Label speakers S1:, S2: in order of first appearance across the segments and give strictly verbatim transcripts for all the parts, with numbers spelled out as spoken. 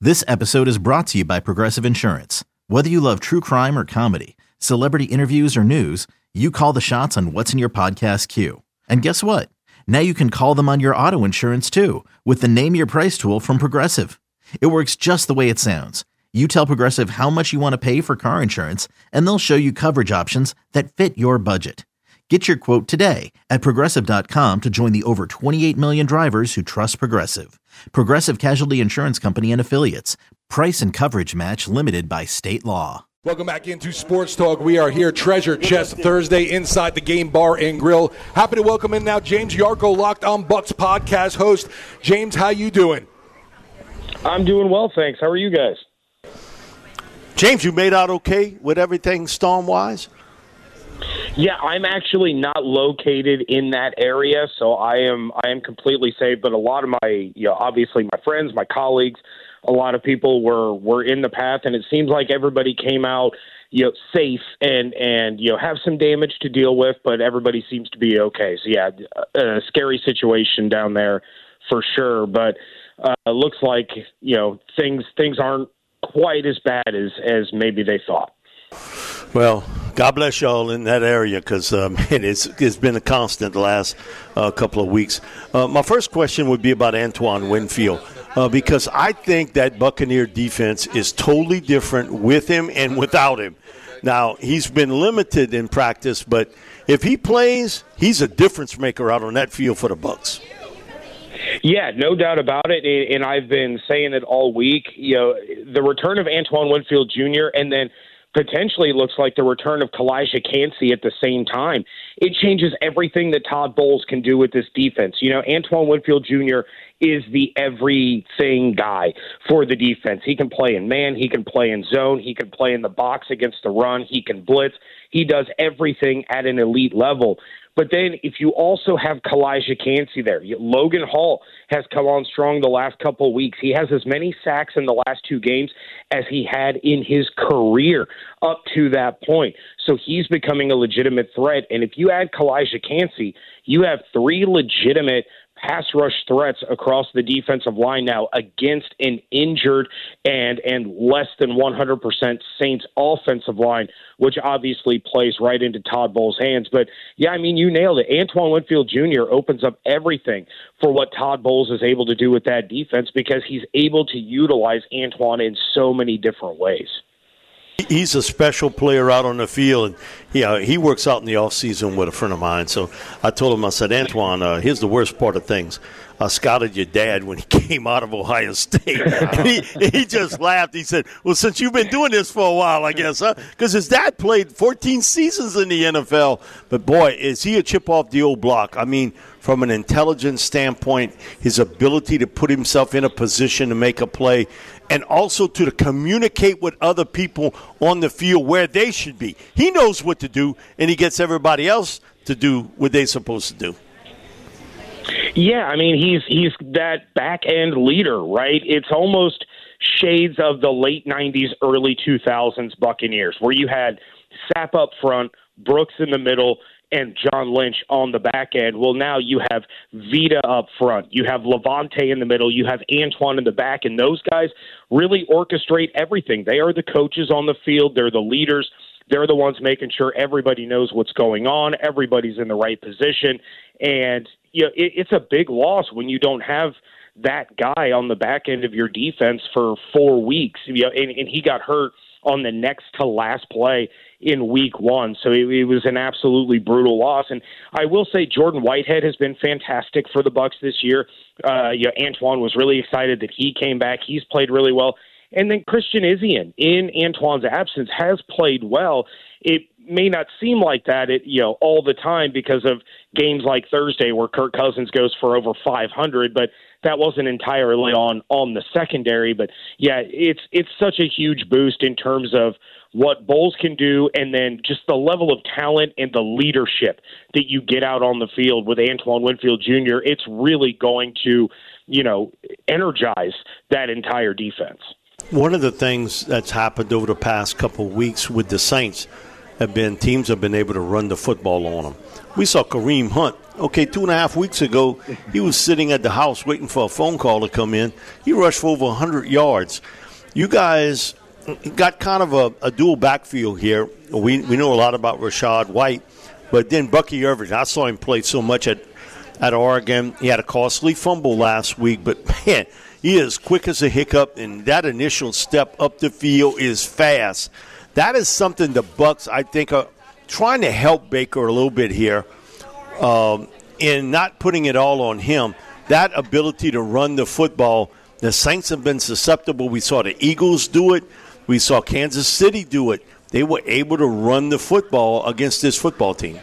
S1: This episode is brought to you by Progressive Insurance. Whether you love true crime or comedy, celebrity interviews or news, you call the shots on what's in your podcast queue. And guess what? Now you can call them on your auto insurance too with the Name Your Price tool from Progressive. It works just the way it sounds. You tell Progressive how much you want to pay for car insurance, and they'll show you coverage options that fit your budget. Get your quote today at Progressive dot com to join the over twenty-eight million drivers who trust Progressive. Progressive Casualty Insurance Company and Affiliates. Price and coverage match limited by state law.
S2: Welcome back into Sports Talk. We are here, Treasure Chest Thursday, inside the Game Bar and Grill. Happy to welcome in now James Yarko, Locked on Bucks podcast host. James, how you doing?
S3: I'm doing well, thanks. How are you guys?
S4: James, you made out okay with everything storm-wise?
S3: Yeah, I'm actually not located in that area, so I am I am completely safe. But a lot of my, you know, obviously my friends, my colleagues, a lot of people were, were in the path, and it seems like everybody came out, you know, safe and and you know have some damage to deal with, but everybody seems to be okay. So yeah, a scary situation down there for sure. But uh, it looks like you know things things aren't quite as bad as as maybe they thought.
S4: Well, God bless y'all in that area because, um, it's, it's been a constant the last uh, couple of weeks. Uh, my first question would be about Antoine Winfield uh, because I think that Buccaneer defense is totally different with him and without him. Now, he's been limited in practice, but if he plays, he's a difference maker out on that field for the Bucs.
S3: Yeah, no doubt about it, and I've been saying it all week. You know, the return of Antoine Winfield Junior and then potentially looks like the return of Kalijah Kancey at the same time. It changes everything that Todd Bowles can do with this defense. You know, Antoine Winfield Junior is the everything guy for the defense. He can play in man, he can play in zone, he can play in the box against the run, he can blitz. He does everything at an elite level. But then if you also have Kalijah Kancey there, Logan Hall has come on strong the last couple of weeks. He has as many sacks in the last two games as he had in his career up to that point. So he's becoming a legitimate threat. And if you add Kalijah Kancey, you have three legitimate pass rush threats across the defensive line now against an injured and and less than one hundred percent Saints offensive line, which obviously plays right into Todd Bowles' hands. But, yeah, I mean, you nailed it. Antoine Winfield Junior opens up everything for what Todd Bowles is able to do with that defense because he's able to utilize Antoine in so many different ways.
S4: He's a special player out on the field, and he, uh, he works out in the offseason with a friend of mine. So I told him, I said, Antoine, uh, here's the worst part of things. I scouted your dad when he came out of Ohio State. And he, he just laughed. He said, well, since you've been doing this for a while, I guess, huh? Because his dad played fourteen seasons in the N F L. But, boy, is he a chip off the old block. I mean, from an intelligence standpoint, his ability to put himself in a position to make a play, and also to communicate with other people on the field where they should be. He knows what to do, and he gets everybody else to do what they're supposed to do.
S3: Yeah, I mean, he's he's that back-end leader, right? It's almost shades of the late nineties, early two thousands Buccaneers, where you had Sapp up front, Brooks in the middle, and John Lynch on the back end. Well, now you have Vita up front. You have Levante in the middle. You have Antoine in the back, and those guys really orchestrate everything. They are the coaches on the field. They're the leaders. They're the ones making sure everybody knows what's going on. Everybody's in the right position. And you know, it, it's a big loss when you don't have that guy on the back end of your defense for four weeks. You know, and, and he got hurt on the next to last play in week one. So it, it was an absolutely brutal loss. And I will say Jordan Whitehead has been fantastic for the Bucs this year. Uh, you know, Antoine was really excited that he came back. He's played really well. And then Christian Izien, in Antoine's absence, has played well. It may not seem like that, it, you know, all the time because of games like Thursday where Kirk Cousins goes for over five hundred, but that wasn't entirely on on the secondary. But yeah, it's it's such a huge boost in terms of what Bowles can do, and then just the level of talent and the leadership that you get out on the field with Antoine Winfield Junior It's really going to, you know, energize that entire defense.
S4: One of the things that's happened over the past couple of weeks with the Saints, have been teams have been able to run the football on them. We saw Kareem Hunt. Okay, two and a half weeks ago, he was sitting at the house waiting for a phone call to come in. He rushed for over one hundred yards. You guys got kind of a, a dual backfield here. We we know a lot about Rachaad White, but then Bucky Irving. I saw him play so much at, at Oregon. He had a costly fumble last week, but, man, he is quick as a hiccup, and that initial step up the field is fast. That is something the Bucs, I think, are trying to help Baker a little bit here um, in not putting it all on him. That ability to run the football, the Saints have been susceptible. We saw the Eagles do it. We saw Kansas City do it. They were able to run the football against this football team.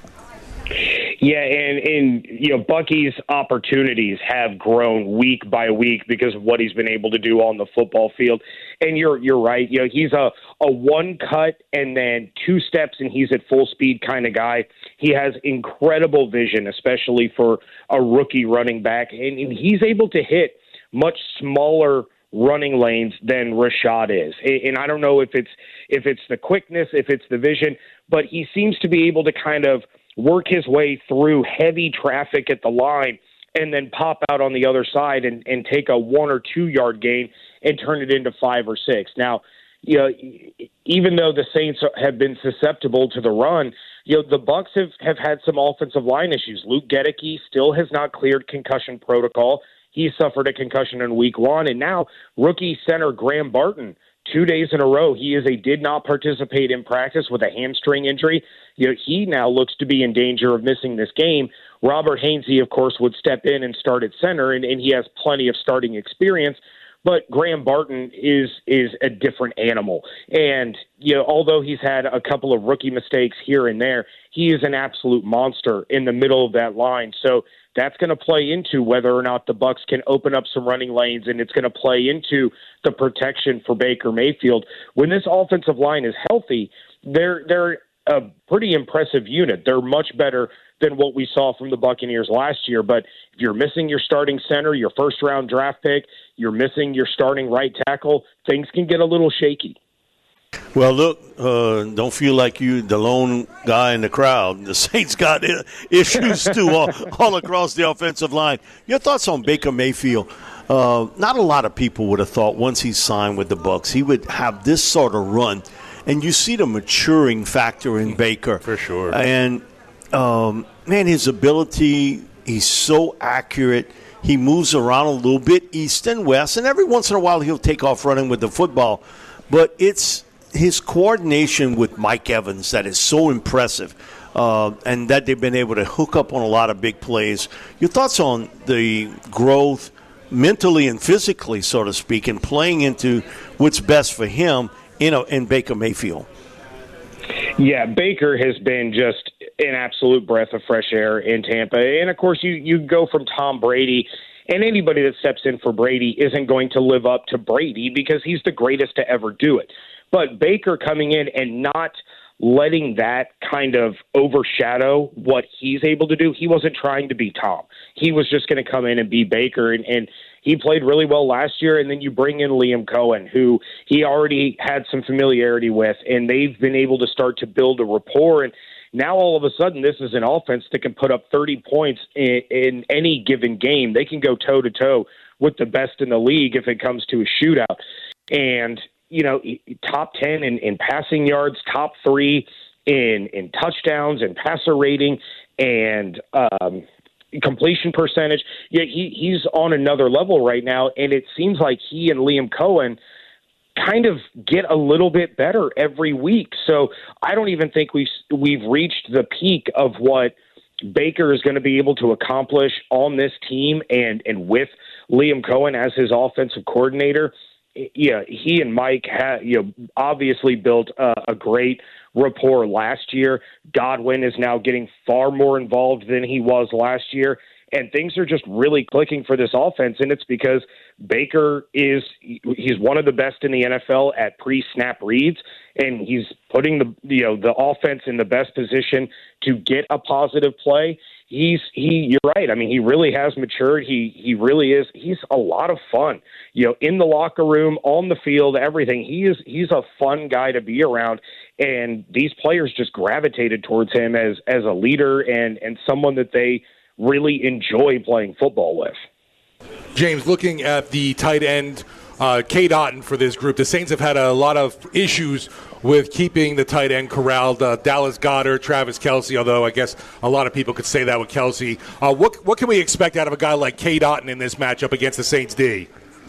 S3: Yeah, and, and you know, Bucky's opportunities have grown week by week because of what he's been able to do on the football field. And you're you're right. You know, he's a, a one cut and then two steps and he's at full speed kind of guy. He has incredible vision, especially for a rookie running back, and, and he's able to hit much smaller running lanes than Rachaad is. And I don't know if it's if it's the quickness, if it's the vision, but he seems to be able to kind of work his way through heavy traffic at the line and then pop out on the other side and, and take a one or two yard gain and turn it into five or six. Now, you know, even though the Saints have been susceptible to the run, you know, the Bucs have, have had some offensive line issues. Luke Gedeke still has not cleared concussion protocol. He suffered a concussion in week one, and now rookie center Graham Barton, two days in a row, he is a did not participate in practice with a hamstring injury. You know, he now looks to be in danger of missing this game. Robert Hainsey, of course, would step in and start at center, and, and he has plenty of starting experience. But Graham Barton is is a different animal. And, you know, although he's had a couple of rookie mistakes here and there, he is an absolute monster in the middle of that line. So that's going to play into whether or not the Bucs can open up some running lanes, and it's going to play into the protection for Baker Mayfield. When this offensive line is healthy, they're they're a pretty impressive unit. They're much better than what we saw from the Buccaneers last year. But if you're missing your starting center, your first-round draft pick, you're missing your starting right tackle, things can get a little shaky.
S4: Well, look, uh, don't feel like you the lone guy in the crowd. The Saints got issues, too, all, all across the offensive line. Your thoughts on Baker Mayfield? Uh, not a lot of people would have thought once he signed with the Bucs he would have this sort of run. And you see the maturing factor in Baker.
S5: For sure.
S4: And, um, man, his ability, he's so accurate. He moves around a little bit east and west. And every once in a while he'll take off running with the football. But it's his coordination with Mike Evans that is so impressive, uh, and that they've been able to hook up on a lot of big plays. Your thoughts on the growth mentally and physically, so to speak, and playing into what's best for him in, a, in Baker Mayfield?
S3: Yeah, Baker has been just an absolute breath of fresh air in Tampa. And, of course, you, you go from Tom Brady, and anybody that steps in for Brady isn't going to live up to Brady because he's the greatest to ever do it. But Baker coming in and not letting that kind of overshadow what he's able to do, he wasn't trying to be Tom. He was just going to come in and be Baker, and, and he played really well last year. And then you bring in Liam Cohen, who he already had some familiarity with, and they've been able to start to build a rapport. And now all of a sudden this is an offense that can put up thirty points in, in any given game. They can go toe-to-toe with the best in the league if it comes to a shootout. And you know, top ten in, in passing yards, top three in in touchdowns and passer rating and um, completion percentage. Yeah, he, he's on another level right now, and it seems like he and Liam Cohen kind of get a little bit better every week. So I don't even think we've we've reached the peak of what Baker is going to be able to accomplish on this team, and and with Liam Cohen as his offensive coordinator. Yeah, he and Mike have, you know, obviously built a, a great rapport last year. Godwin is now getting far more involved than he was last year, and things are just really clicking for this offense. And it's because Baker is he's one of the best in the N F L at pre-snap reads, and he's putting the you know the offense in the best position to get a positive play. he's he. You're right. I mean, he really has matured. He he really is. He's a lot of fun. You know, in the locker room, on the field, everything. He is he's a fun guy to be around, and these players just gravitated towards him as as a leader and and someone that they really enjoy playing football with.
S2: James, looking at the tight end, uh, Cade Otton for this group, the Saints have had a lot of issues with keeping the tight end corralled. Uh, Dallas Goedert, Travis Kelce, although I guess a lot of people could say that with Kelce. Uh, what what can we expect out of a guy like Cade Otton in this matchup against the Saints D?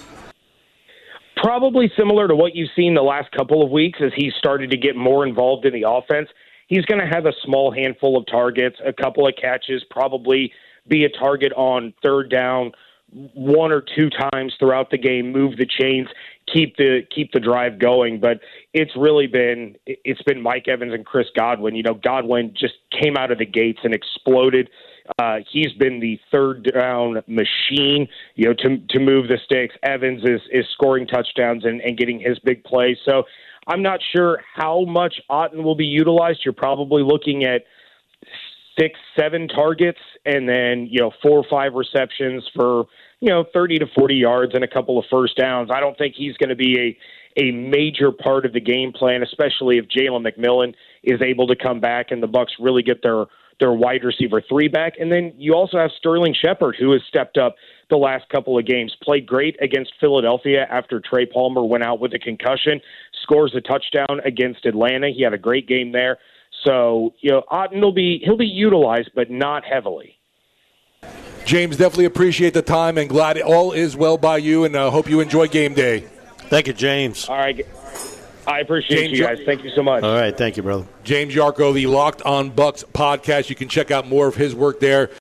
S3: Probably similar to what you've seen the last couple of weeks as he's started to get more involved in the offense. He's going to have a small handful of targets, a couple of catches, probably be a target on third down one or two times throughout the game, move the chains, keep the keep the drive going. But it's really been it's been Mike Evans and Chris Godwin. You know, Godwin just came out of the gates and exploded. Uh, he's been the third down machine, you know, to to move the sticks. Evans is is scoring touchdowns and, and getting his big plays. So I'm not sure how much Otton will be utilized. You're probably looking at six, seven targets, and then, you know, four or five receptions for, you know, thirty to forty yards and a couple of first downs. I don't think he's going to be a, a major part of the game plan, especially if Jalen McMillan is able to come back and the Bucs really get their, their wide receiver three back. And then you also have Sterling Shepard, who has stepped up the last couple of games, played great against Philadelphia after Trey Palmer went out with a concussion, scores a touchdown against Atlanta. He had a great game there. So, you know, Otton will be he'll be utilized, but not heavily.
S2: James, definitely appreciate the time and glad all is well by you, and uh, hope you enjoy game day.
S4: Thank you, James.
S3: All right. I appreciate
S2: James
S3: you guys. Thank you so much.
S4: All right. Thank you, brother.
S2: James Yarcho, the Locked on Bucs podcast. You can check out more of his work there